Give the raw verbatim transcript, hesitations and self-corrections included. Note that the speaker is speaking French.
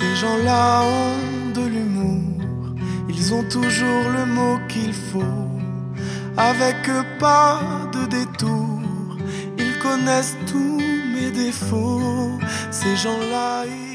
Ces gens-là ont de l'humour, ils ont toujours le mot qu'il faut. Avec eux pas de détour, ils connaissent tous mes défauts. Ces gens-là, ils